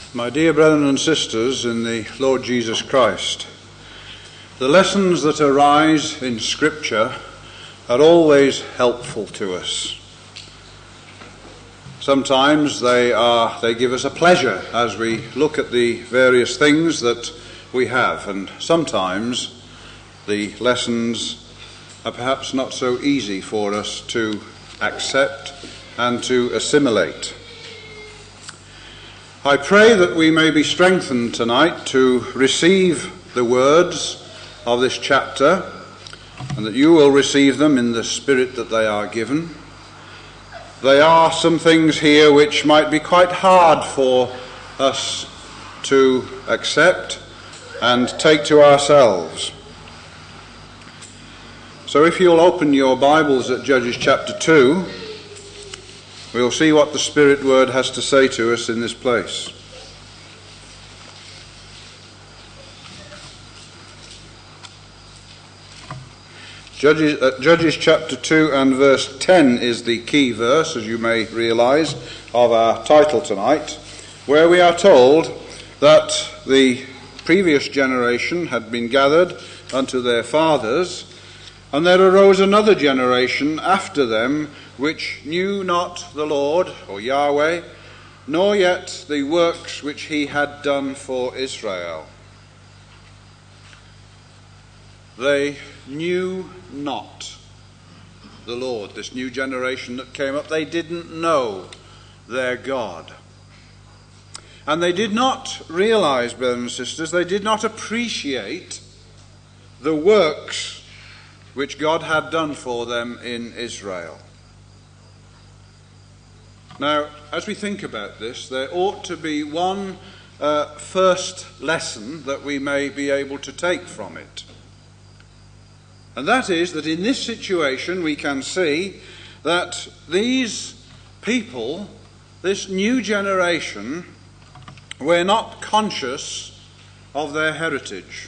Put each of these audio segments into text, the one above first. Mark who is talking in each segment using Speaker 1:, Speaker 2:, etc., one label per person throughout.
Speaker 1: My dear brethren and sisters in the Lord Jesus Christ, the lessons that arise in Scripture are always helpful to us. Sometimes they give us a pleasure as we look at the various things that we have, and sometimes the lessons are perhaps not so easy for us to accept and to assimilate. I pray that we may be strengthened tonight to receive the words of this chapter, and that you will receive them in the spirit that they are given. There are some things here which might be quite hard for us to accept and take to ourselves. So if you'll open your Bibles at Judges chapter 2, we'll see what the Spirit Word has to say to us in this place. Judges chapter 2 and verse 10 is the key verse, as you may realize, of our title tonight, where we are told that the previous generation had been gathered unto their fathers, and there arose another generation after them, which knew not the Lord, or Yahweh, nor yet the works which he had done for Israel. They knew not the Lord. This new generation that came up, they didn't know their God. And they did not realize, brothers and sisters, they did not appreciate the works which God had done for them in Israel. Now, as we think about this, there ought to be one first lesson that we may be able to take from it. And that is that in this situation we can see that these people, this new generation, were not conscious of their heritage.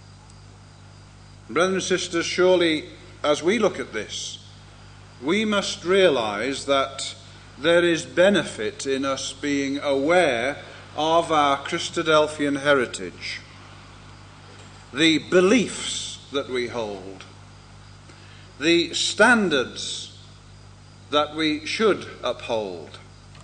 Speaker 1: Brothers and sisters, surely as we look at this, we must realize that there is benefit in us being aware of our Christadelphian heritage, the beliefs that we hold, the standards that we should uphold.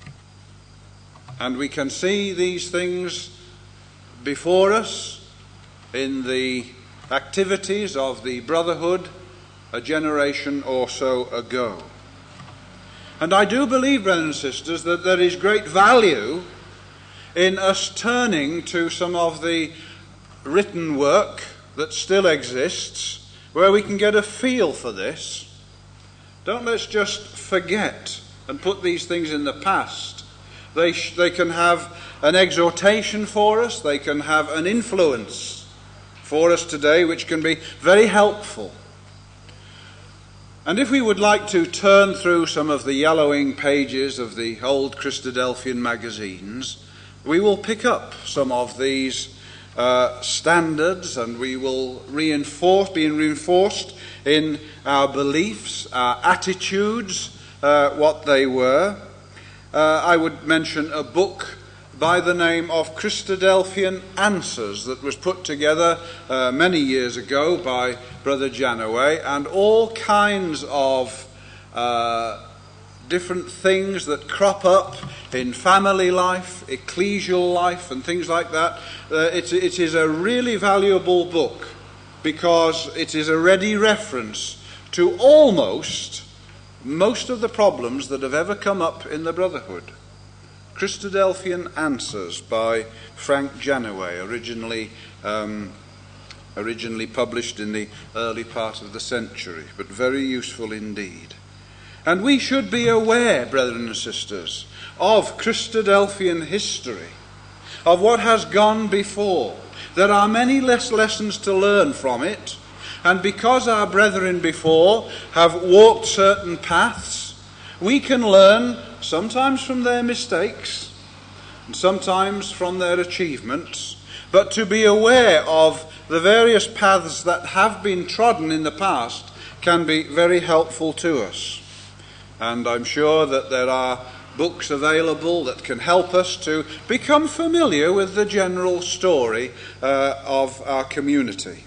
Speaker 1: And we can see these things before us in the activities of the Brotherhood a generation or so ago. And I do believe, brothers and sisters, that there is great value in us turning to some of the written work that still exists, where we can get a feel for this. Don't let's just forget and put these things in the past. They can have an exhortation for us, they can have an influence for us today, which can be very helpful. And if we would like to turn through some of the yellowing pages of the old Christadelphian magazines, we will pick up some of these standards, and we will be reinforced in our beliefs, our attitudes, what they were. I would mention a book by the name of Christadelphian Answers that was put together many years ago by Brother Janaway, and all kinds of different things that crop up in family life, ecclesial life, and things like that. It is a really valuable book because it is a ready reference to almost most of the problems that have ever come up in the Brotherhood. Christadelphian Answers by Frank Janaway, originally published in the early part of the century, but very useful indeed. And we should be aware, brethren and sisters, of Christadelphian history, of what has gone before. There are many less lessons to learn from it, and because our brethren before have walked certain paths, we can learn sometimes from their mistakes and sometimes from their achievements, but to be aware of the various paths that have been trodden in the past can be very helpful to us. And I'm sure that there are books available that can help us to become familiar with the general story of our community.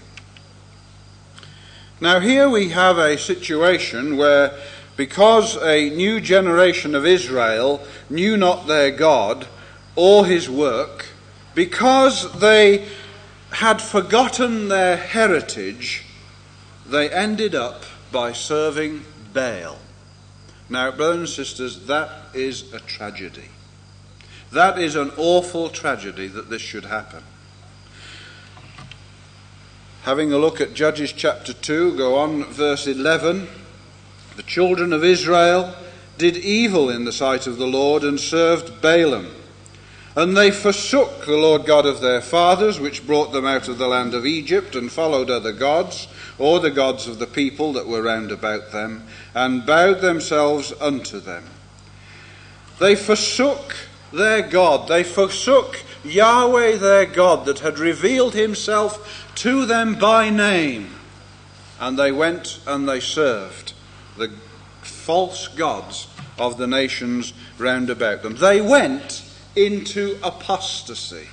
Speaker 1: Now here we have a situation where, because a new generation of Israel knew not their God or his work, because they had forgotten their heritage, they ended up by serving Baal. Now, brothers and sisters, that is a tragedy. That is an awful tragedy that this should happen. Having a look at Judges chapter 2, go on verse 11. The children of Israel did evil in the sight of the Lord and served Baalim. And they forsook the Lord God of their fathers, which brought them out of the land of Egypt, and followed other gods, or the gods of the people that were round about them, and bowed themselves unto them. They forsook their God. They forsook Yahweh their God that had revealed himself to them by name. And they went and they served the false gods of the nations round about them. They went into apostasy.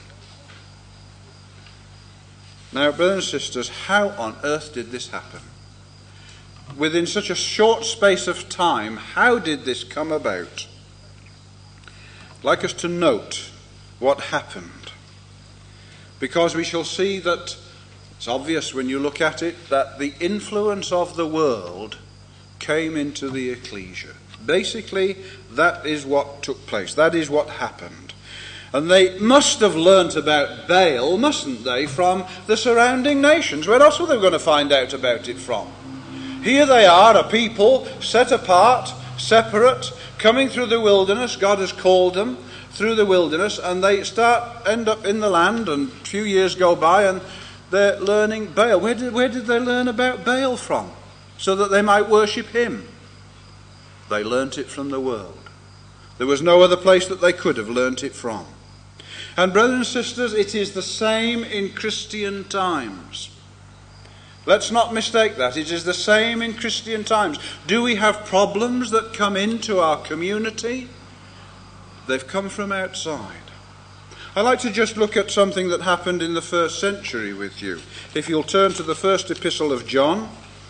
Speaker 1: Now, brothers and sisters, how on earth did this happen? Within such a short space of time, how did this come about? I'd like us to note what happened, because we shall see that it's obvious when you look at it that the influence of the world came into the ecclesia. Basically, that is what took place. That is what happened. And they must have learnt about Baal, mustn't they, from the surrounding nations. Where else were they going to find out about it from? Here they are, a people set apart, separate, coming through the wilderness. God has called them through the wilderness, and they end up in the land, and a few years go by, and they're learning Baal. Where did they learn about Baal from? So that they might worship him. They learnt it from the world. There was no other place that they could have learnt it from. And brothers and sisters, it is the same in Christian times. Let's not mistake that. It is the same in Christian times. Do we have problems that come into our community? They've come from outside. I'd like to just look at something that happened in the first century with you. If you'll turn to the first epistle of John.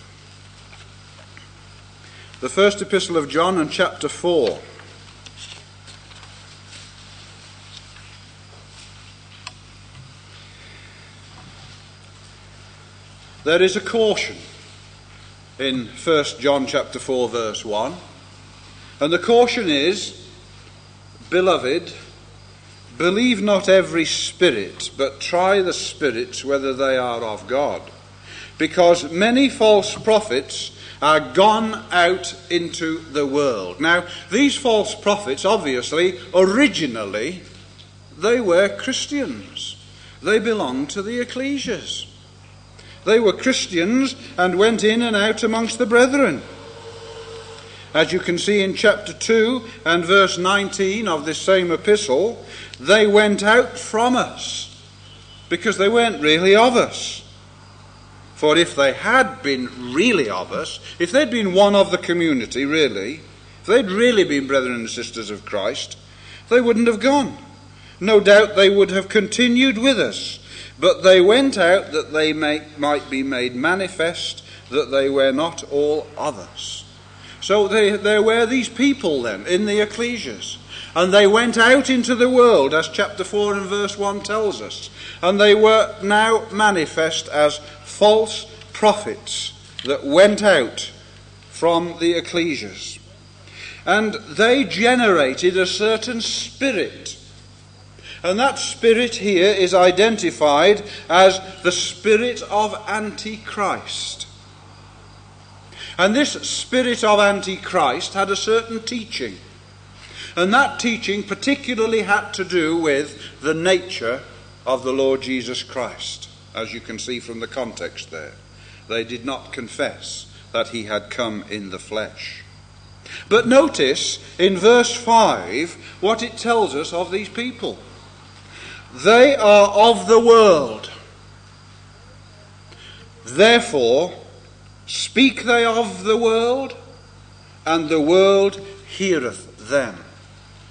Speaker 1: The first epistle of John and chapter 4. There is a caution in 1 John chapter 4 verse 1. And the caution is, Beloved, believe not every spirit, but try the spirits whether they are of God. Because many false prophets are gone out into the world. Now, these false prophets, obviously, originally, they were Christians. They belonged to the ecclesias. They were Christians and went in and out amongst the brethren. As you can see in chapter 2 and verse 19 of this same epistle, they went out from us because they weren't really of us. For if they had been really of us, if they'd been one of the community, really, if they'd really been brethren and sisters of Christ, they wouldn't have gone. No doubt they would have continued with us. But they went out that they might be made manifest that they were not all of us. So there were these people then in the ecclesias. And they went out into the world, as chapter 4 and verse 1 tells us. And they were now manifest as false prophets that went out from the ecclesias. And they generated a certain spirit. And that spirit here is identified as the spirit of Antichrist. And this spirit of Antichrist had a certain teaching. And that teaching particularly had to do with the nature of the Lord Jesus Christ, as you can see from the context there. They did not confess that he had come in the flesh. But notice in verse 5 what it tells us of these people. They are of the world. Therefore, speak they of the world, and the world heareth them.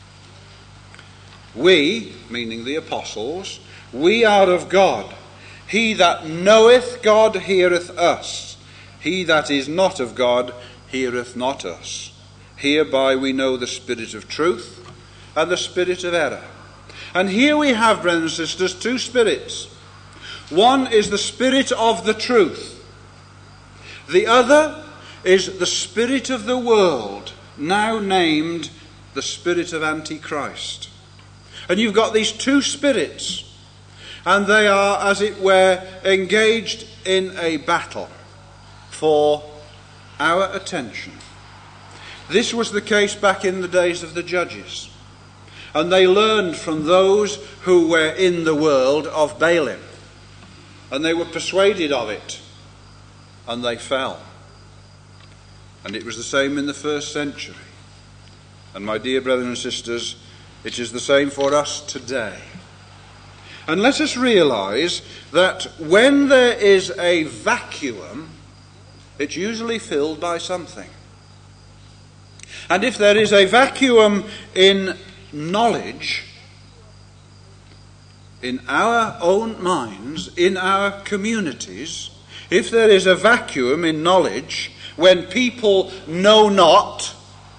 Speaker 1: We, meaning the apostles, we are of God. He that knoweth God heareth us. He that is not of God heareth not us. Hereby we know the spirit of truth and the spirit of error. And here we have, brothers and sisters, two spirits. One is the spirit of the truth. The other is the spirit of the world, now named the spirit of Antichrist. And you've got these two spirits, and they are, as it were, engaged in a battle for our attention. This was the case back in the days of the judges. And they learned from those who were in the world of Balaam. And they were persuaded of it. And they fell. And it was the same in the first century. And my dear brothers and sisters, it is the same for us today. And let us realize that when there is a vacuum, it's usually filled by something. And if there is a vacuum in knowledge, in our own minds, in our communities, if there is a vacuum in knowledge, when people know not,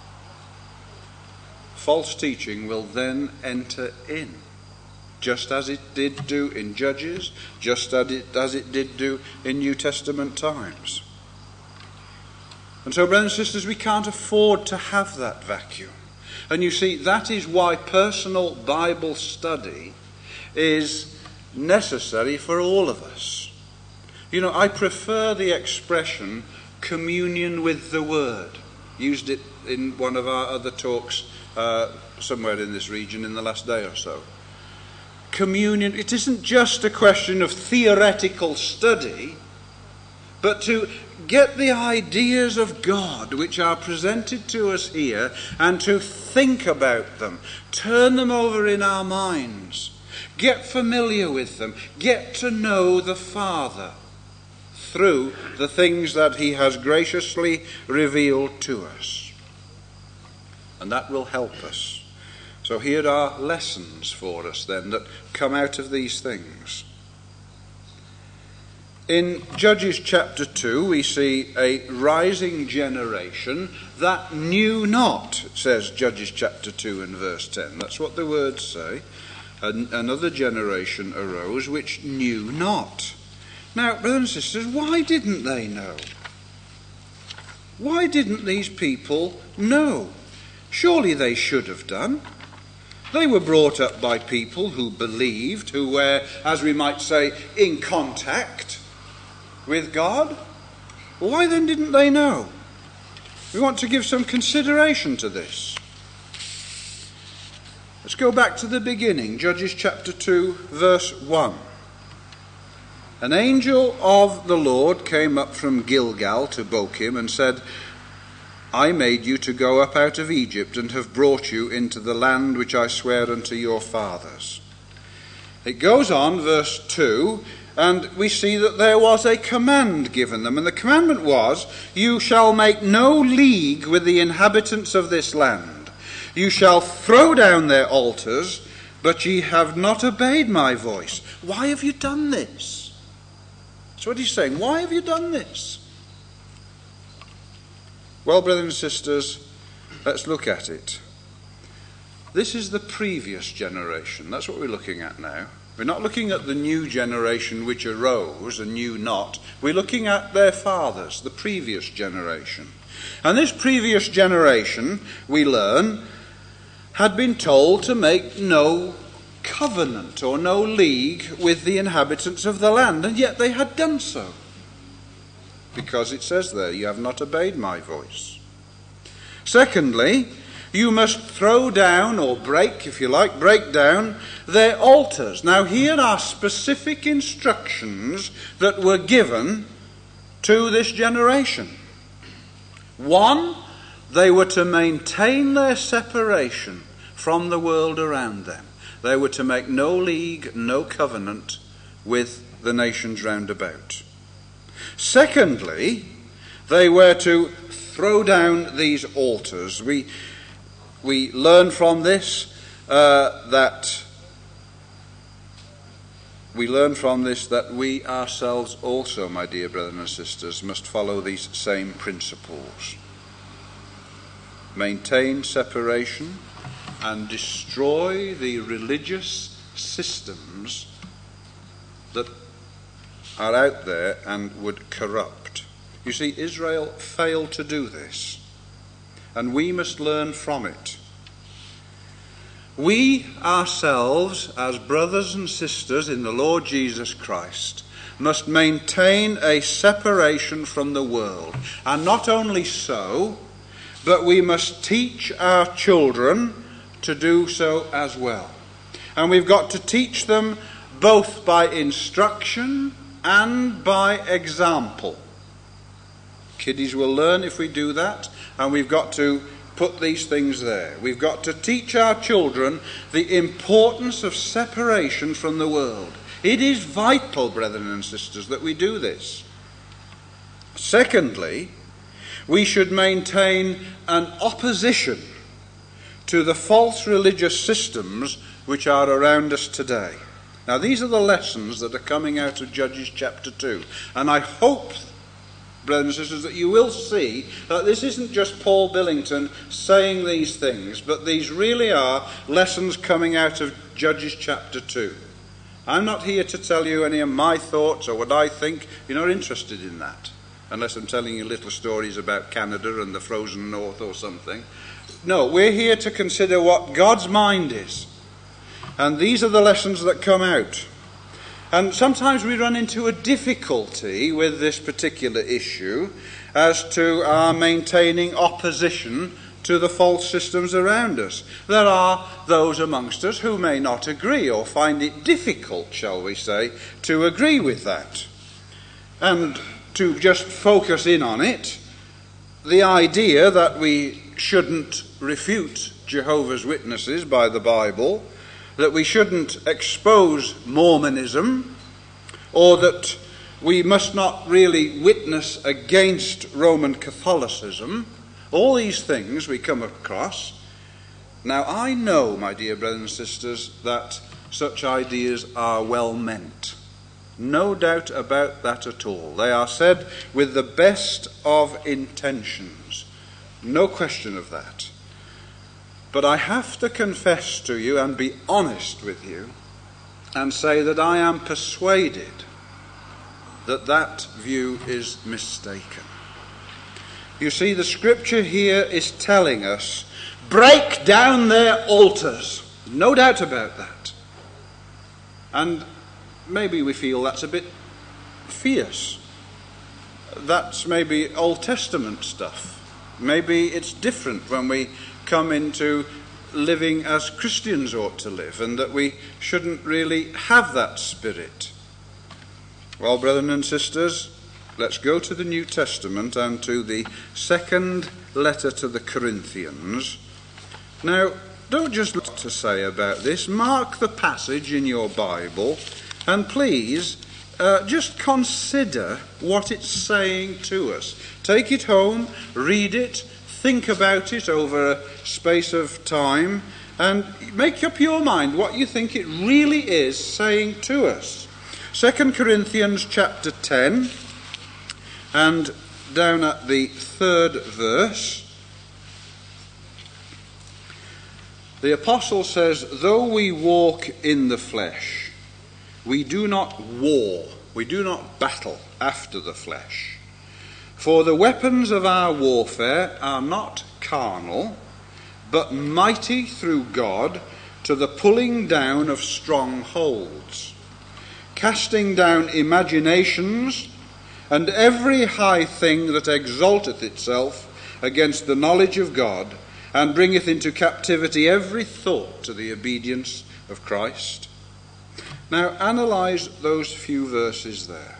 Speaker 1: false teaching will then enter in, just as it did do in Judges, just as it did do in New Testament times. And so, brothers and sisters, we can't afford to have that vacuum. And you see, that is why personal Bible study is necessary for all of us. You know, I prefer the expression communion with the Word. Used it in one of our other talks somewhere in this region in the last day or so. Communion, it isn't just a question of theoretical study, but to get the ideas of God which are presented to us here and to think about them, turn them over in our minds, get familiar with them, get to know the Father through the things that he has graciously revealed to us. And that will help us. So here are lessons for us then that come out of these things. In Judges chapter 2 we see a rising generation that knew not, says Judges chapter 2 and verse 10. That's what the words say. Another generation arose which knew not. Now, brothers and sisters, why didn't they know? Why didn't these people know? Surely they should have done. They were brought up by people who believed, who were, as we might say, in contact with God. Why then didn't they know? We want to give some consideration to this. Let's go back to the beginning, Judges chapter 2, verse 1. An angel of the Lord came up from Gilgal to Bochim and said, I made you to go up out of Egypt and have brought you into the land which I swear unto your fathers. It goes on, verse 2, and we see that there was a command given them. And the commandment was, you shall make no league with the inhabitants of this land. You shall throw down their altars, but ye have not obeyed my voice. Why have you done this? That's what he's saying. Why have you done this? Well, brothers and sisters, let's look at it. This is the previous generation. That's what we're looking at now. We're not looking at the new generation which arose and knew not. We're looking at their fathers, the previous generation. And this previous generation, we learn, had been told to make no covenant or no league with the inhabitants of the land, and yet they had done so. Because it says there, you have not obeyed my voice. Secondly, you must throw down or break, if you like, break down their altars. Now here are specific instructions that were given to this generation. One, they were to maintain their separation from the world around them. They were to make no league, no covenant with the nations round about. Secondly, they were to throw down these altars. We learn from this that we learn from this that we ourselves also, my dear brothers and sisters, must follow these same principles. Maintain separation and destroy the religious systems that are out there and would corrupt. You see, Israel failed to do this, and we must learn from it. We ourselves, as brothers and sisters in the Lord Jesus Christ, must maintain a separation from the world. And not only so, but we must teach our children to do so as well. And we've got to teach them both by instruction and by example. Kiddies will learn if we do that, and we've got to put these things there. We've got to teach our children the importance of separation from the world. It is vital, brethren and sisters, that we do this. Secondly, we should maintain an opposition to the false religious systems which are around us today. Now, these are the lessons that are coming out of Judges chapter 2. And I hope, brothers and sisters, that you will see that this isn't just Paul Billington saying these things, but these really are lessons coming out of Judges chapter 2. I'm not here to tell you any of my thoughts or what I think. You're not interested in that, unless I'm telling you little stories about Canada and the frozen north or something. No, we're here to consider what God's mind is. And these are the lessons that come out. And sometimes we run into a difficulty with this particular issue as to our maintaining opposition to the false systems around us. There are those amongst us who may not agree or find it difficult, shall we say, to agree with that. And to just focus in on it, the idea that we shouldn't refute Jehovah's Witnesses by the Bible, that we shouldn't expose Mormonism, or that we must not really witness against Roman Catholicism. All these things we come across. Now, I know, my dear brothers and sisters, that such ideas are well meant. No doubt about that at all. They are said with the best of intentions. No question of that. But I have to confess to you and be honest with you and say that I am persuaded that that view is mistaken. You see, the scripture here is telling us, break down their altars. No doubt about that. And maybe we feel that's a bit fierce. That's maybe Old Testament stuff. Maybe it's different when we come into living as Christians ought to live, and that we shouldn't really have that spirit. Well, brethren and sisters, let's go to the New Testament and to the second letter to the Corinthians. Now, don't just look to say about this. Mark the passage in your Bible, and please just consider what it's saying to us. Take it home, read it, think about it over a space of time, and make up your mind what you think it really is saying to us. 2 Corinthians chapter 10, and down at the 3rd verse, the apostle says, though we walk in the flesh, we do not war, we do not battle after the flesh. For the weapons of our warfare are not carnal, but mighty through God to the pulling down of strongholds, casting down imaginations and every high thing that exalteth itself against the knowledge of God, and bringeth into captivity every thought to the obedience of Christ. Now analyse those few verses there.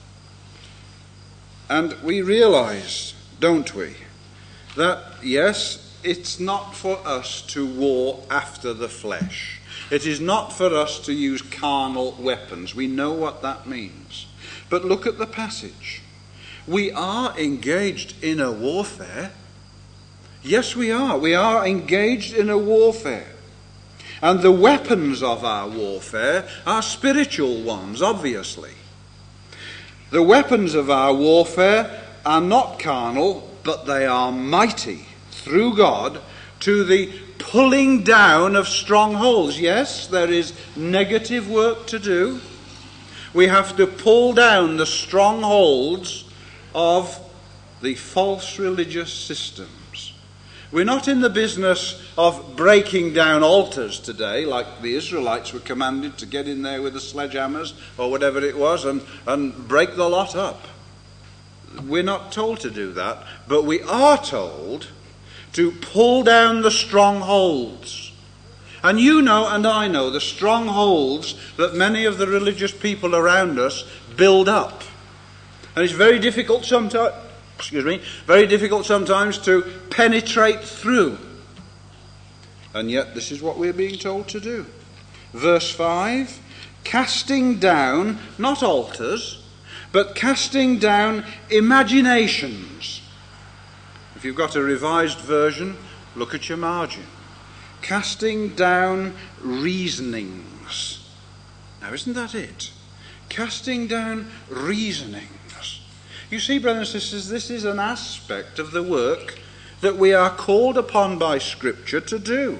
Speaker 1: And we realise, don't we, that yes, it's not for us to war after the flesh. It is not for us to use carnal weapons. We know what that means. But look at the passage. We are engaged in a warfare. Yes, we are. We are engaged in a warfare. And the weapons of our warfare are spiritual ones, obviously. The weapons of our warfare are not carnal, but they are mighty through God to the pulling down of strongholds. Yes, there is negative work to do. We have to pull down the strongholds of the false religious systems. We're not in the business of breaking down altars today, like the Israelites were commanded to get in there with the sledgehammers or whatever it was and break the lot up. We're not told to do that, but we are told to pull down the strongholds. And you know and I know the strongholds that many of the religious people around us build up. And it's very difficult sometimes to penetrate through. And yet this is what we're being told to do. Verse 5, casting down, not altars, but casting down imaginations. If you've got a revised version, look at your margin. Casting down reasonings. Now, isn't that it? Casting down reasonings. You see, brothers and sisters, this is an aspect of the work that we are called upon by Scripture to do.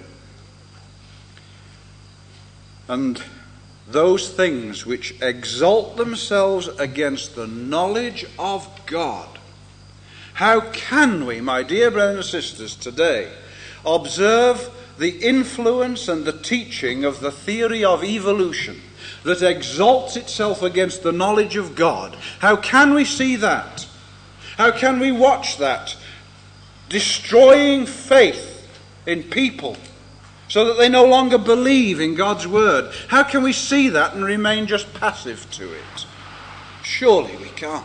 Speaker 1: And those things which exalt themselves against the knowledge of God. How can we, my dear brothers and sisters, today observe the influence and the teaching of the theory of evolution that exalts itself against the knowledge of God? How can we see that? How can we watch that destroying faith in people so that they no longer believe in God's word? How can we see that and remain just passive to it? Surely we can't.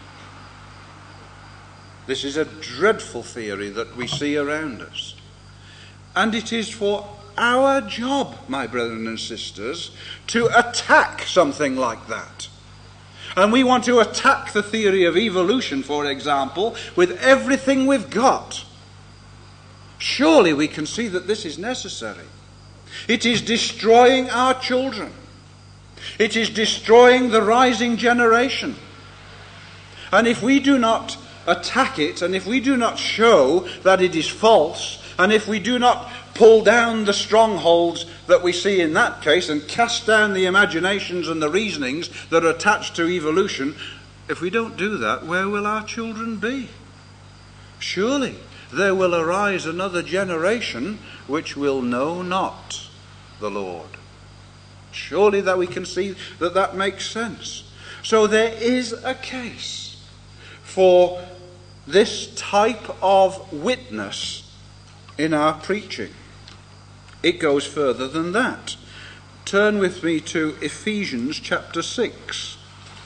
Speaker 1: This is a dreadful theory that we see around us. And it is for our job, my brothers and sisters, to attack something like that. And we want to attack the theory of evolution, for example, with everything we've got. Surely we can see that this is necessary. It is destroying our children. It is destroying the rising generation. And if we do not attack it, and if we do not show that it is false, and if we do not pull down the strongholds that we see in that case and cast down the imaginations and the reasonings that are attached to evolution, if we don't do that, where will our children be? Surely there will arise another generation which will know not the Lord. Surely that we can see that that makes sense. So there is a case for this type of witness in our preaching. It goes further than that. Turn with me to Ephesians chapter 6.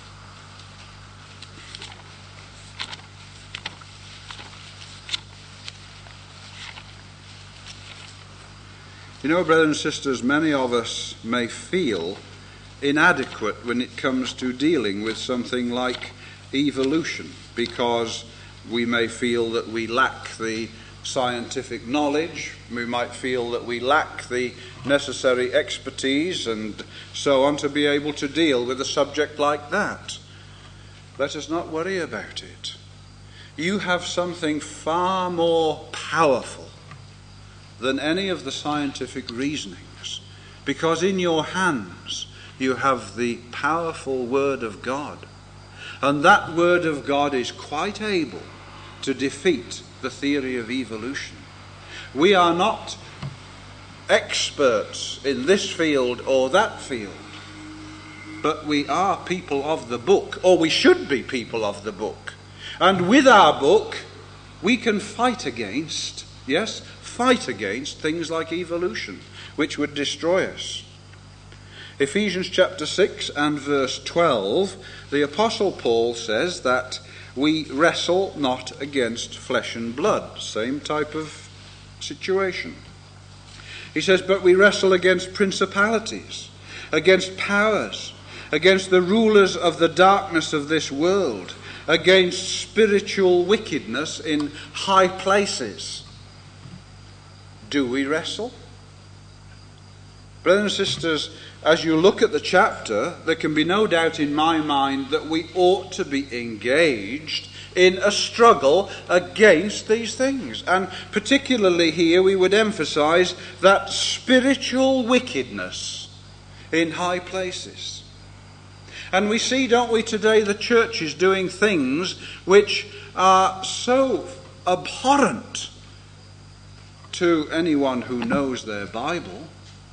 Speaker 1: You know, brothers and sisters, many of us may feel inadequate when it comes to dealing with something like evolution, because we may feel that we lack the scientific knowledge, we might feel that we lack the necessary expertise and so on to be able to deal with a subject like that. Let us not worry about it. You have something far more powerful than any of the scientific reasonings, because in your hands you have the powerful Word of God, and that Word of God is quite able to defeat the theory of evolution. We are not experts in this field or that field, but we are people of the book, or we should be people of the book. And with our book, we can fight against things like evolution, which would destroy us. Ephesians chapter 6 and verse 12, the Apostle Paul says that we wrestle not against flesh and blood. Same type of situation. He says, but we wrestle against principalities, against powers, against the rulers of the darkness of this world, against spiritual wickedness in high places. Do we wrestle? Brothers and sisters, as you look at the chapter, there can be no doubt in my mind that we ought to be engaged in a struggle against these things. And particularly here we would emphasize that spiritual wickedness in high places. And we see, don't we, today the church is doing things which are so abhorrent to anyone who knows their Bible.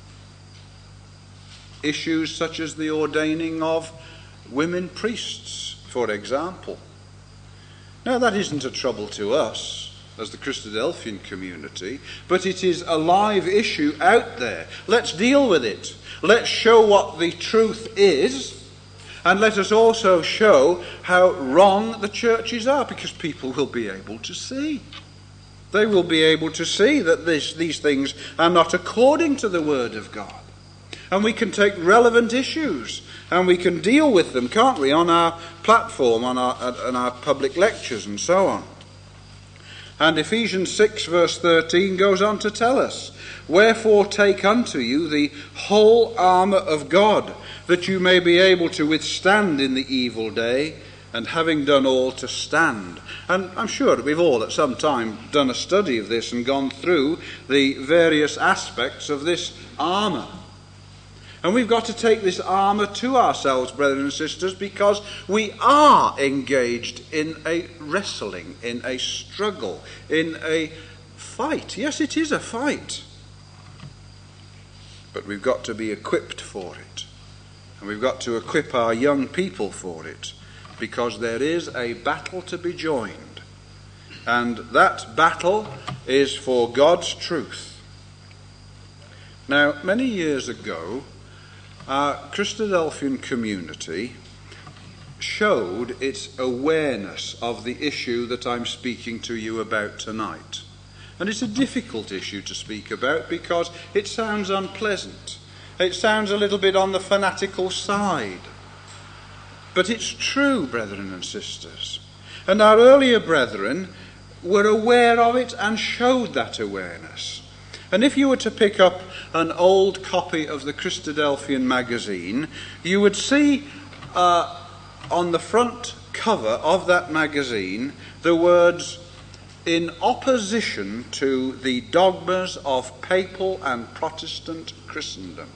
Speaker 1: Issues such as the ordaining of women priests, for example. Now, that isn't a trouble to us as the Christadelphian community, but it is a live issue out there. Let's deal with it. Let's show what the truth is, and let us also show how wrong the churches are, because people will be able to see. They will be able to see that these things are not according to the Word of God. And we can take relevant issues and we can deal with them, can't we, on our platform, on our public lectures and so on. And Ephesians 6 verse 13 goes on to tell us, "Wherefore take unto you the whole armour of God, that you may be able to withstand in the evil day, and having done all to stand." And I'm sure that we've all at some time done a study of this and gone through the various aspects of this armour. And we've got to take this armour to ourselves, brothers and sisters, because we are engaged in a wrestling, in a struggle, in a fight. Yes, it is a fight. But we've got to be equipped for it. And we've got to equip our young people for it, because there is a battle to be joined. And that battle is for God's truth. Now, many years ago, our Christadelphian community showed its awareness of the issue that I'm speaking to you about tonight. And it's a difficult issue to speak about because it sounds unpleasant. It sounds a little bit on the fanatical side. But it's true, brethren and sisters. And our earlier brethren were aware of it and showed that awareness. And if you were to pick up an old copy of the Christadelphian magazine, you would see on the front cover of that magazine the words, "In opposition to the dogmas of papal and Protestant Christendom."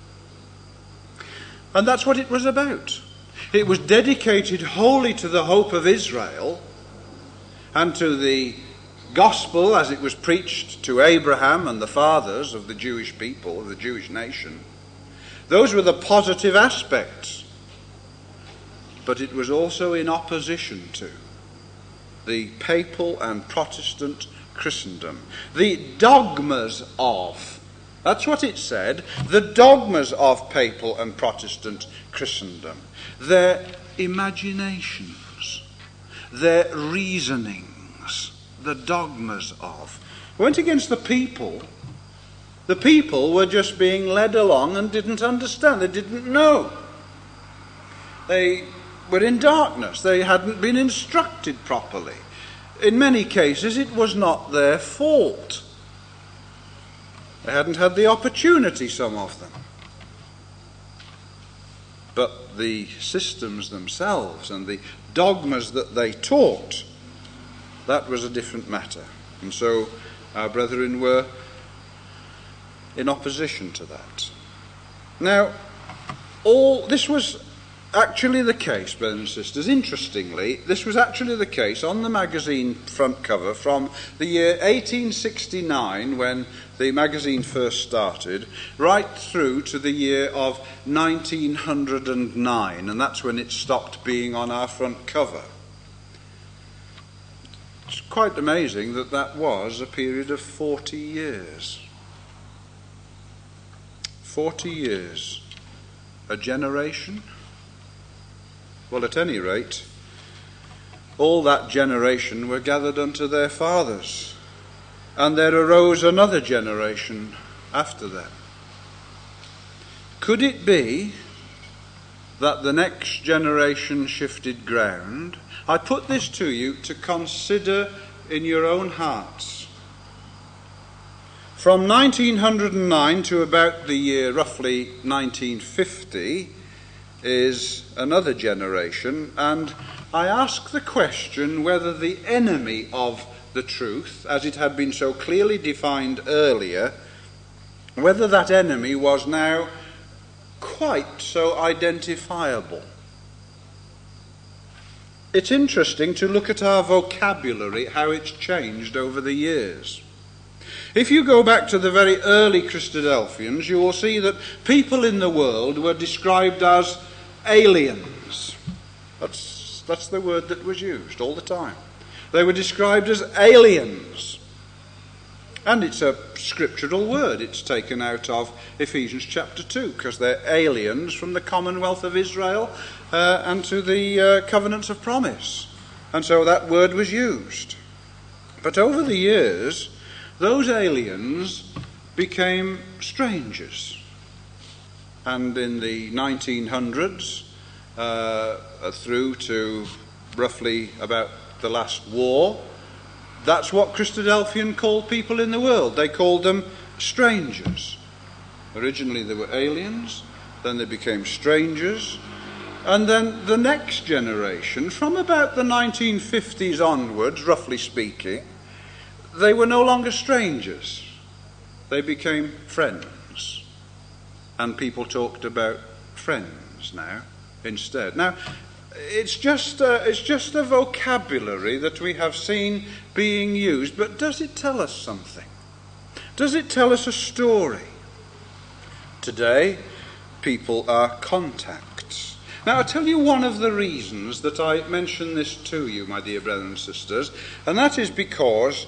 Speaker 1: And that's what it was about. It was dedicated wholly to the hope of Israel and to the gospel as it was preached to Abraham and the fathers of the Jewish people, of the Jewish nation. Those were the positive aspects. But it was also in opposition to the papal and Protestant Christendom. The dogmas of, that's what it said, the dogmas of papal and Protestant Christendom. Their imaginations, their reasonings, the dogmas of. Went against the people. The people were just being led along and didn't understand. They didn't know. They were in darkness. They hadn't been instructed properly. In many cases, it was not their fault. They hadn't had the opportunity, some of them. But the systems themselves and the dogmas that they taught, that was a different matter. And so our brethren were in opposition to that. Now, this was actually the case, brothers and sisters. Interestingly, this was actually the case on the magazine front cover from the year 1869, when the magazine first started, right through to the year of 1909, and that's when it stopped being on our front cover. It's quite amazing that that was a period of 40 years. 40 years. A generation? Well, at any rate, all that generation were gathered unto their fathers, and there arose another generation after them. Could it be that the next generation shifted ground? I put this to you to consider in your own hearts. From 1909 to about the year roughly 1950 is another generation, and I ask the question whether the enemy of the truth, as it had been so clearly defined earlier, whether that enemy was now quite so identifiable. It's interesting to look at our vocabulary, how it's changed over the years. If you go back to the very early Christadelphians, you will see that people in the world were described as aliens. That's the word that was used all the time. They were described as aliens. And it's a scriptural word. It's taken out of Ephesians chapter 2, because they're aliens from the commonwealth of Israel and to the covenants of promise. And so that word was used. But over the years, those aliens became strangers. And in the 1900s, through to roughly about the last war, that's what Christadelphian called people in the world. They called them strangers. Originally they were aliens, then they became strangers, and then the next generation, from about the 1950s onwards, roughly speaking, they were no longer strangers. They became friends. And people talked about friends now instead. Now, it's just a vocabulary that we have seen being used, but does it tell us something? Does it tell us a story? Today, people are contacts. Now, I'll tell you one of the reasons that I mention this to you, my dear brothers and sisters, and that is because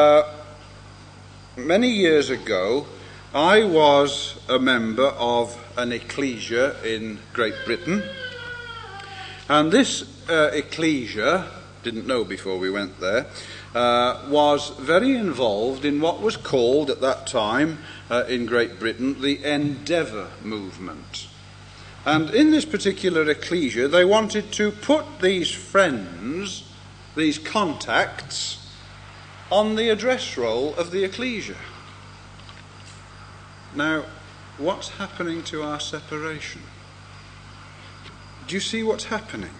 Speaker 1: many years ago, I was a member of an ecclesia in Great Britain, and this ecclesia, didn't know before we went there, was very involved in what was called at that time in Great Britain the Endeavour movement. And in this particular ecclesia, they wanted to put these friends, these contacts, on the address roll of the ecclesia. Now, what's happening to our separation? Do you see what's happening?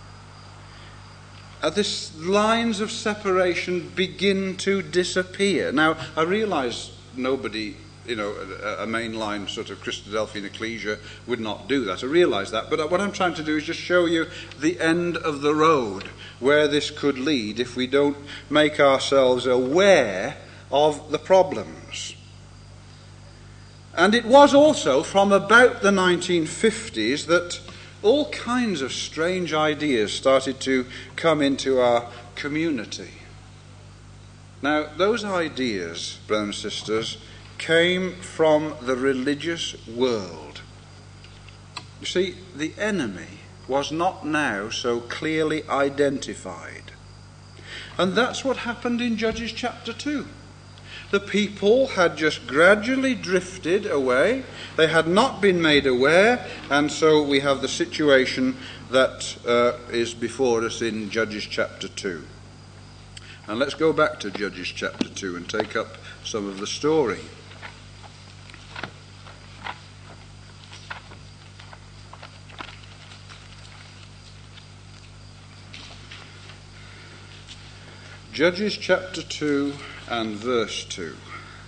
Speaker 1: These lines of separation begin to disappear. Now, I realise nobody, a mainline sort of Christadelphian ecclesia would not do that. I realise that. But what I'm trying to do is just show you the end of the road, where this could lead if we don't make ourselves aware of the problems. And it was also from about the 1950s that all kinds of strange ideas started to come into our community. Now, those ideas, brothers and sisters, came from the religious world. You see, the enemy was not now so clearly identified. And that's what happened in Judges chapter 2. The people had just gradually drifted away. They had not been made aware, and so we have the situation that is before us in Judges chapter 2. And let's go back to Judges chapter 2 and take up some of the story. Judges chapter 2 and verse 2.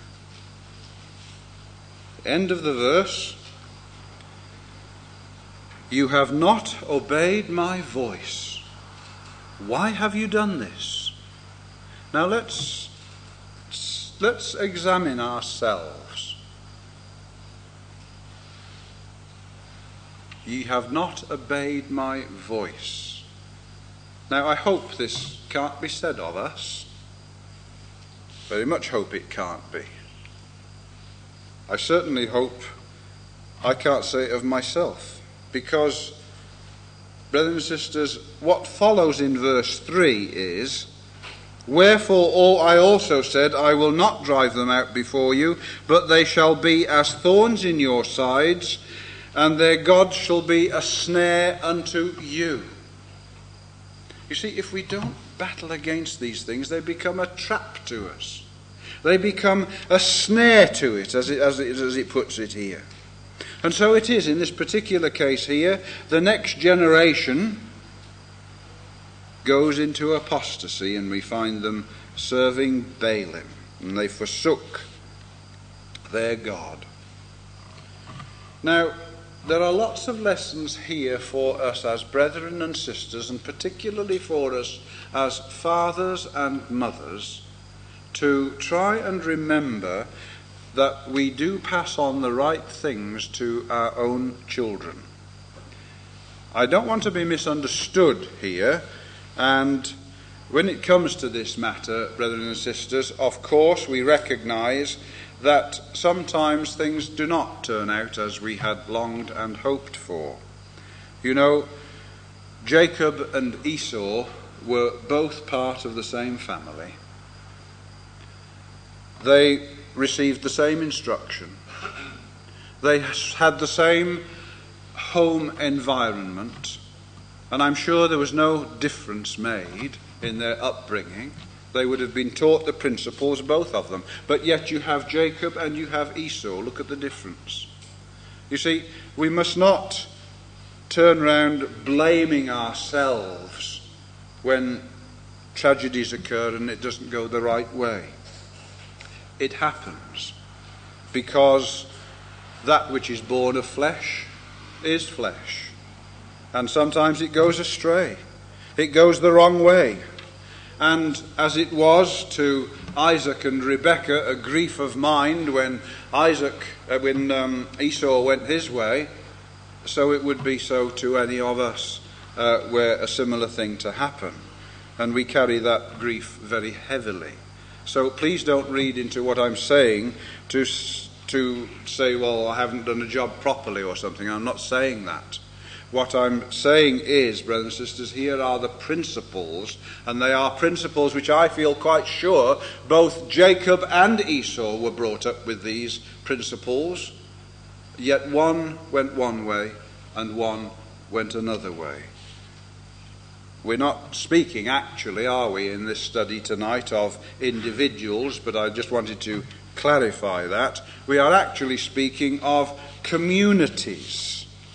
Speaker 1: End of the verse. You have not obeyed my voice. Why have you done this? Now let's examine ourselves. Ye have not obeyed my voice. Now I hope this can't be said of us. Very much hope it can't be. I certainly hope I can't say it of myself, because, brothers and sisters, what follows in verse 3 is, wherefore I also said, I will not drive them out before you, but they shall be as thorns in your sides, and their God shall be a snare unto you. You see, if we don't battle against these things, they become a trap to us. They become a snare to it, as it puts it here. And so it is in this particular case here. The next generation goes into apostasy, and we find them serving Baalim, and they forsook their God. Now, there are lots of lessons here for us as brethren and sisters, and particularly for us as fathers and mothers, to try and remember that we do pass on the right things to our own children. I don't want to be misunderstood here, and when it comes to this matter, brethren and sisters, of course we recognise that sometimes things do not turn out as we had longed and hoped for. You know, Jacob and Esau were both part of the same family. They received the same instruction. They had the same home environment, and I'm sure there was no difference made in their upbringing. They would have been taught the principles, both of them. But yet you have Jacob and you have Esau. Look at the difference. You see, we must not turn round blaming ourselves when tragedies occur and it doesn't go the right way. It happens because that which is born of flesh is flesh. And sometimes it goes astray. It goes the wrong way. And as it was to Isaac and Rebekah, a grief of mind when Esau went his way, so it would be so to any of us were a similar thing to happen. And we carry that grief very heavily. So please don't read into what I'm saying to say, well, I haven't done a job properly or something. I'm not saying that. What I'm saying is, brothers and sisters, here are the principles, and they are principles which I feel quite sure both Jacob and Esau were brought up with these principles, yet one went one way and one went another way. We're not speaking actually, are we, in this study tonight of individuals, but I just wanted to clarify that. We are actually speaking of communities.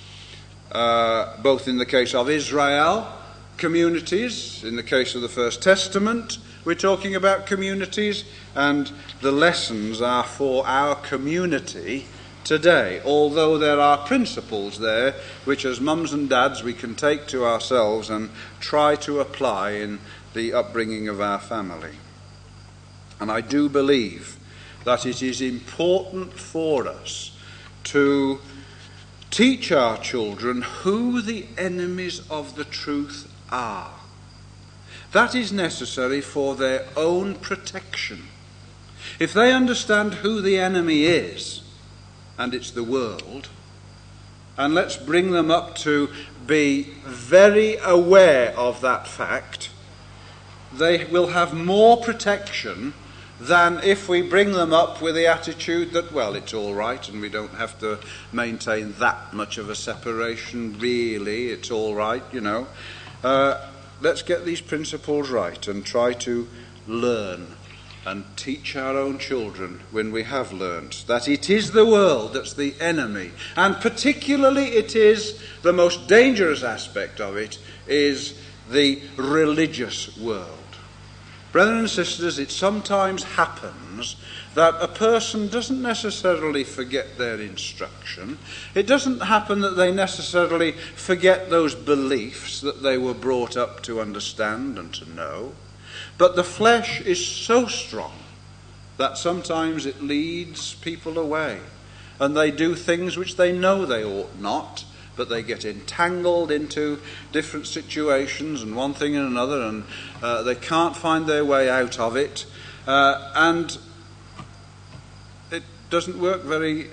Speaker 1: Both in the case of Israel, communities, in the case of the First Testament, we're talking about communities, and the lessons are for our community today, although there are principles there which as mums and dads we can take to ourselves and try to apply in the upbringing of our family. And I do believe that it is important for us to teach our children who the enemies of the truth are. That is necessary for their own protection. If they understand who the enemy is, and it's the world, and let's bring them up to be very aware of that fact, they will have more protection than if we bring them up with the attitude that, well, it's all right and we don't have to maintain that much of a separation, really, it's all right, you know. Let's get these principles right and try to learn and teach our own children when we have learnt that it is the world that's the enemy, and particularly it is the most dangerous aspect of it is the religious world. Brothers and sisters, it sometimes happens that a person doesn't necessarily forget their instruction. It doesn't happen that they necessarily forget those beliefs that they were brought up to understand and to know. But the flesh is so strong that sometimes it leads people away. And they do things which they know they ought not, but they get entangled into different situations and one thing and another, and they can't find their way out of it, and it doesn't work very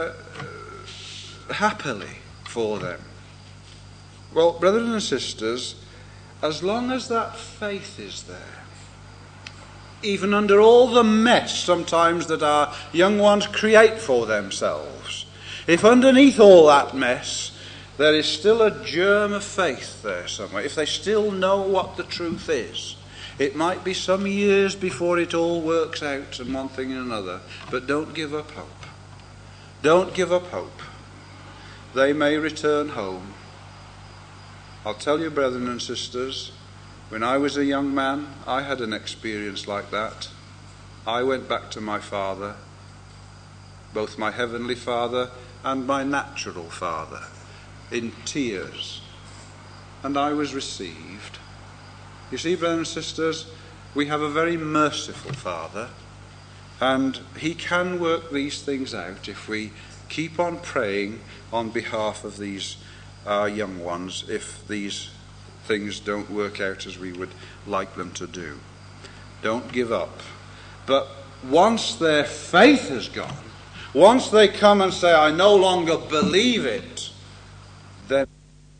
Speaker 1: happily for them. Well, brothers and sisters, as long as that faith is there, even under all the mess sometimes that our young ones create for themselves, if underneath all that mess there is still a germ of faith there somewhere, if they still know what the truth is, It might be some years before it all works out and one thing and another, but don't give up hope. Don't give up hope. They may return home. I'll tell you, brethren and sisters, when I was a young man, I had an experience like that. I went back to my father, both my heavenly Father and my natural father, in tears, and I was received. You see, brothers and sisters, we have a very merciful Father, and he can work these things out if we keep on praying on behalf of these our young ones, if these things don't work out as we would like them to do. Don't give up. But once their faith has gone, once they come and say, I no longer believe it, then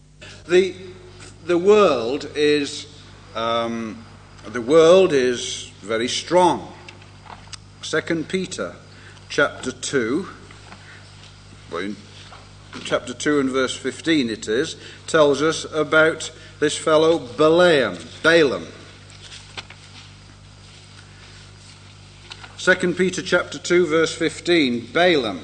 Speaker 1: the world is very strong. 2 Peter chapter 2, chapter 2 and verse 15 it is, tells us about this fellow Balaam. 2 Peter chapter 2 verse 15, Balaam,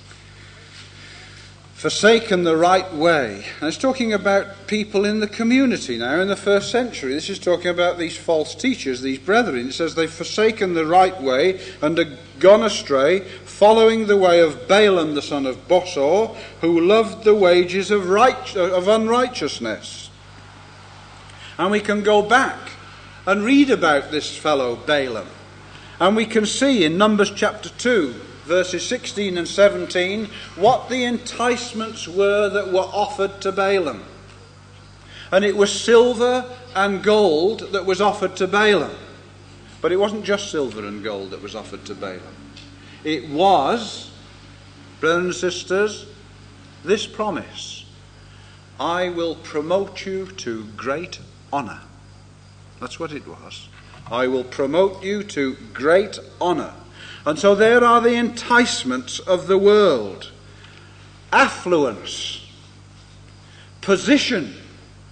Speaker 1: forsaken the right way. And it's talking about people in the community now in the first century. This is talking about these false teachers, these brethren. It says they've forsaken the right way and are gone astray, following the way of Balaam the son of Bosor, who loved the wages of unrighteousness. And we can go back and read about this fellow Balaam. And we can see in Numbers chapter 2, verses 16 and 17, what the enticements were that were offered to Balaam. And it was silver and gold that was offered to Balaam. But it wasn't just silver and gold that was offered to Balaam. It was, brothers and sisters, this promise: I will promote you to great honour. That's what it was. I will promote you to great honour. And so there are the enticements of the world. Affluence, position,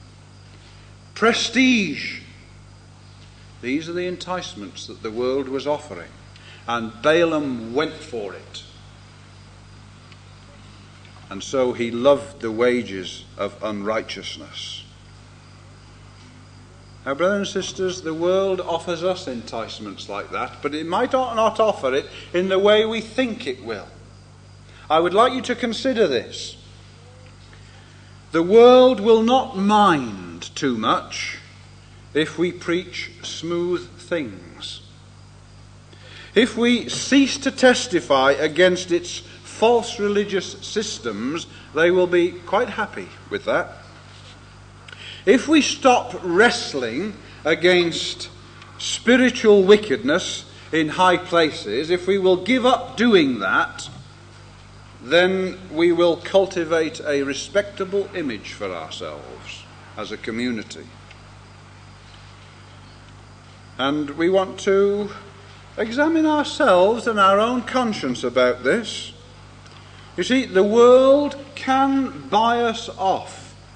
Speaker 1: prestige. These are the enticements that the world was offering. And Balaam went for it. And so he loved the wages of unrighteousness. Now, brothers and sisters, the world offers us enticements like that, but it might not offer it in the way we think it will. I would like you to consider this. The world will not mind too much if we preach smooth things. If we cease to testify against its false religious systems, they will be quite happy with that. If we stop wrestling against spiritual wickedness in high places, if we will give up doing that, then we will cultivate a respectable image for ourselves as a community. And we want to examine ourselves and our own conscience about this. You see, the world can buy us off.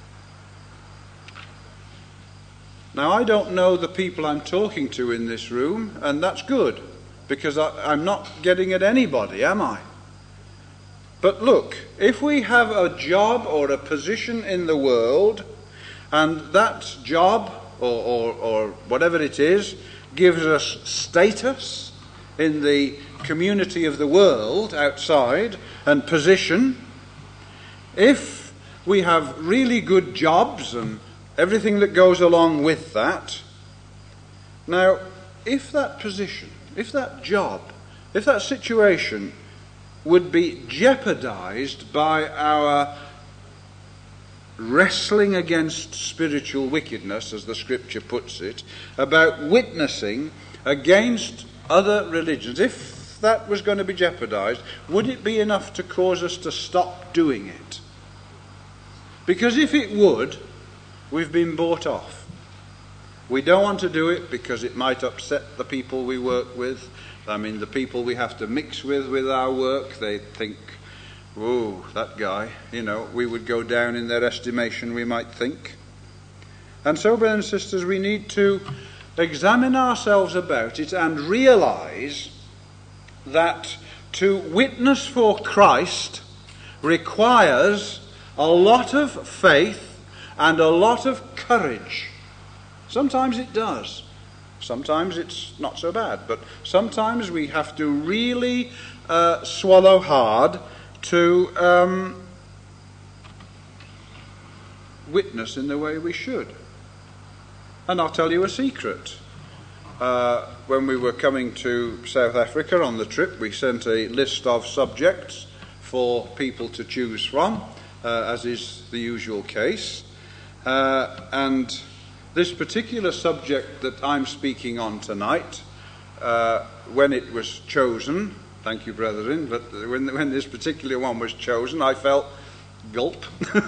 Speaker 1: Now, I don't know the people I'm talking to in this room, and that's good, because I'm not getting at anybody, am I? But look, if we have a job or a position in the world, and that job, or whatever it is, gives us status in the community of the world outside, and position, if we have really good jobs and everything that goes along with that. Now, if that position, if that job, if that situation would be jeopardized by our wrestling against spiritual wickedness, as the scripture puts it, about witnessing against other religions, if that was going to be jeopardized, would it be enough to cause us to stop doing it? Because if it would, we've been bought off. We don't want to do it because it might upset the people we work with. I mean, the people we have to mix with our work, they think, oh, that guy, we would go down in their estimation, we might think. And so, brothers and sisters, we need to examine ourselves about it and realize that to witness for Christ requires a lot of faith and a lot of courage. Sometimes it does. Sometimes it's not so bad. But sometimes we have to really swallow hard to witness in the way we should. And I'll tell you a secret. When we were coming to South Africa on the trip, we sent a list of subjects for people to choose from, as is the usual case. And this particular subject that I'm speaking on tonight, when it was chosen, thank you, brethren, but when this particular one was chosen, I felt gulp.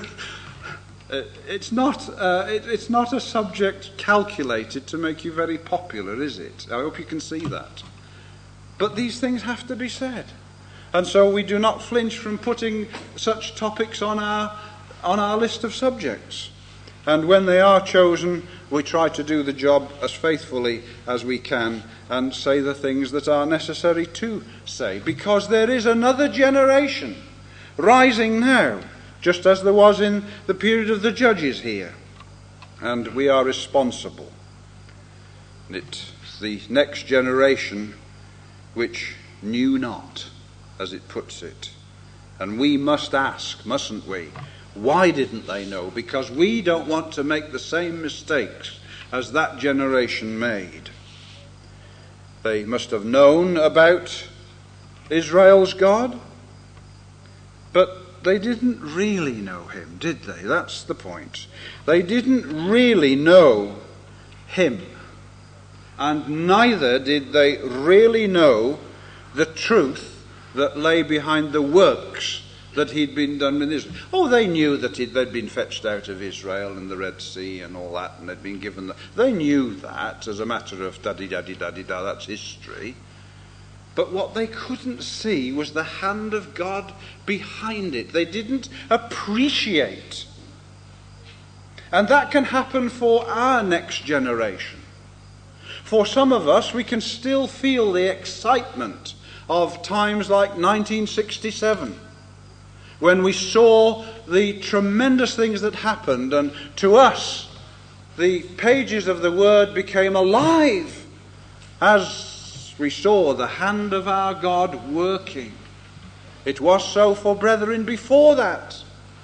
Speaker 1: It's not a subject calculated to make you very popular, is it? I hope you can see that. But these things have to be said. And so we do not flinch from putting such topics on our list of subjects. And when they are chosen, we try to do the job as faithfully as we can and say the things that are necessary to say. Because there is another generation rising now, just as there was in the period of the judges here. And we are responsible. It's the next generation which knew not, as it puts it. And we must ask, mustn't we? Why didn't they know? Because we don't want to make the same mistakes as that generation made. They must have known about Israel's God, but they didn't really know him, did they? That's the point. They didn't really know him. And neither did they really know the truth that lay behind the works that he'd been done with Israel. Oh, they knew that they'd been fetched out of Israel and the Red Sea and all that, and they'd been given they knew that as a matter of da-di-da-di-da-di-da, that's history. But what they couldn't see was the hand of God behind it. They didn't appreciate. And that can happen for our next generation. For some of us, we can still feel the excitement of times like 1967, when we saw the tremendous things that happened, and to us, the pages of the Word became alive as we saw the hand of our God working. It was so for brethren before that,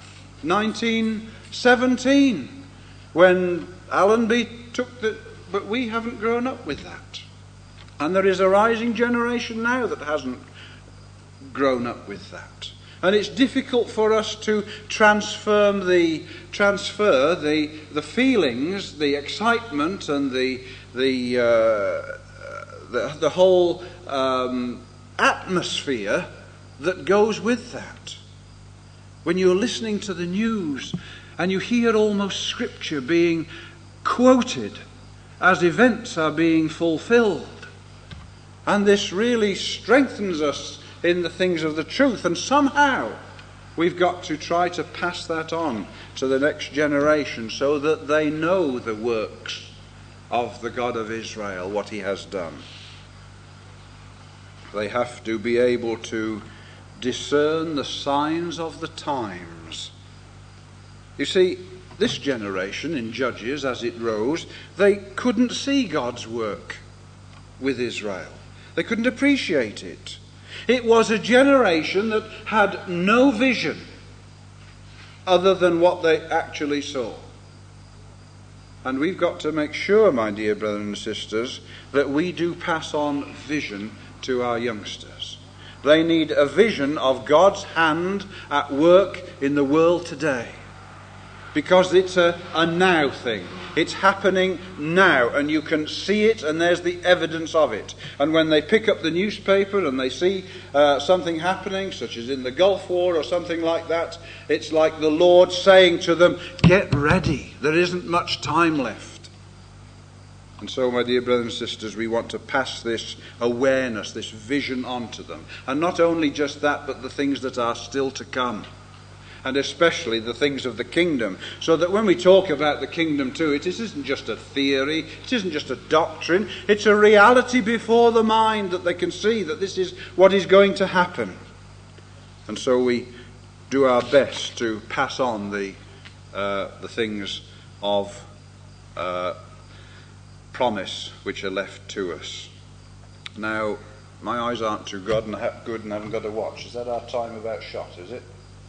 Speaker 1: 1917, when Allenby took the... But we haven't grown up with that. And there is a rising generation now that hasn't grown up with that. And it's difficult for us to transfer the feelings, the excitement, and the whole atmosphere that goes with that. When you're listening to the news and you hear almost Scripture being quoted as events are being fulfilled, and this really strengthens us in the things of the truth, and somehow we've got to try to pass that on to the next generation so that they know the works of the God of Israel, what he has done. They have to be able to discern the signs of the times. You see, this generation in Judges, as it rose, they couldn't see God's work with Israel. They couldn't appreciate it. It was a generation that had no vision other than what they actually saw. And we've got to make sure, my dear brothers and sisters, that we do pass on vision to our youngsters. They need a vision of God's hand at work in the world today. Because it's a now thing. It's happening now, and you can see it, and there's the evidence of it. And when they pick up the newspaper and they see something happening, such as in the Gulf War or something like that, it's like the Lord saying to them, get ready, there isn't much time left. And so, my dear brothers and sisters, we want to pass this awareness, this vision on to them. And not only just that, but the things that are still to come. and especially the things of the kingdom. So that when we talk about the kingdom too, it isn't just a theory, it isn't just a doctrine, it's a reality before the mind that they can see that this is what is going to happen. And so we do our best to pass on the things of promise which are left to us. Now, my eyes aren't too good and I haven't got a watch. Is that our time about shot, is it?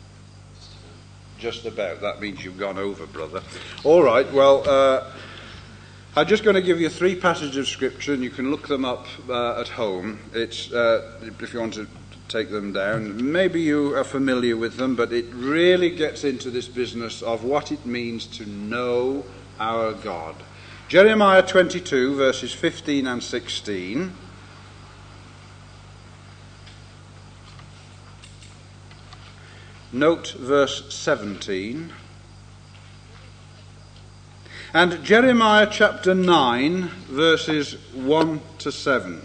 Speaker 1: Just about. That means you've gone over, brother. All right, well, I'm just going to give you 3 passages of Scripture, and you can look them up at home. It's if you want to take them down. Maybe you are familiar with them, but it really gets into this business of what it means to know our God. Jeremiah 22, verses 15 and 16. Note verse 17. And Jeremiah chapter 9, verses 1 to 7.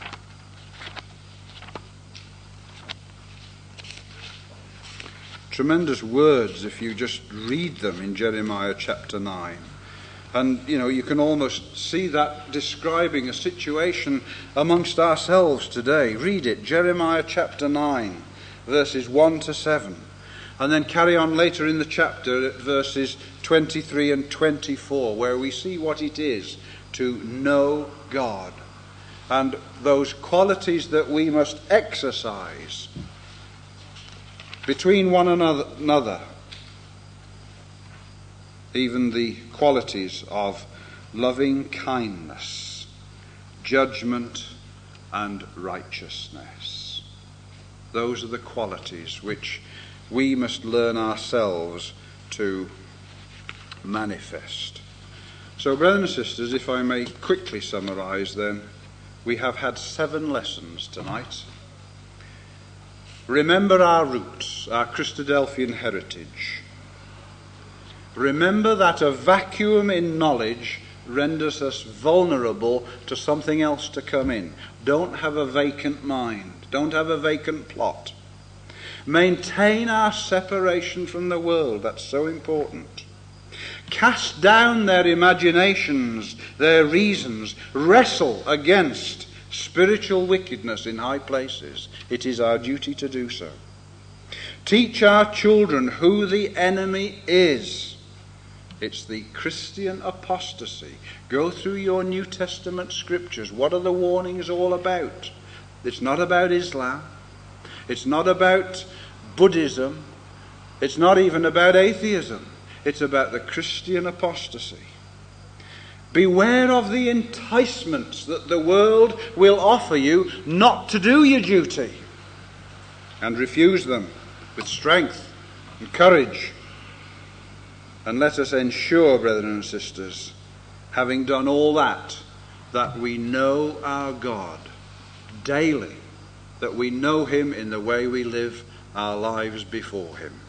Speaker 1: Tremendous words if you just read them in Jeremiah chapter 9. And, you can almost see that describing a situation amongst ourselves today. Read it, Jeremiah chapter 9, verses 1 to 7. And then carry on later in the chapter at verses 23 and 24, where we see what it is to know God and those qualities that we must exercise between one another. Even the qualities of loving kindness, judgment, and righteousness. Those are the qualities which we must learn ourselves to manifest. So, brothers and sisters, if I may quickly summarize then, we have had 7 lessons tonight. Remember our roots, our Christadelphian heritage. Remember that a vacuum in knowledge renders us vulnerable to something else to come in. Don't have a vacant mind. Don't have a vacant plot. Maintain our separation from the world. That's so important. Cast down their imaginations, their reasons. Wrestle against spiritual wickedness in high places. It is our duty to do so. Teach our children who the enemy is. It's the Christian apostasy. Go through your New Testament scriptures. What are the warnings all about? It's not about Islam. It's not about Buddhism. It's not even about atheism. It's about the Christian apostasy. Beware of the enticements that the world will offer you not to do your duty, and refuse them with strength and courage. And let us ensure, brethren and sisters, having done all that we know our God daily, that we know him in the way we live our lives before him.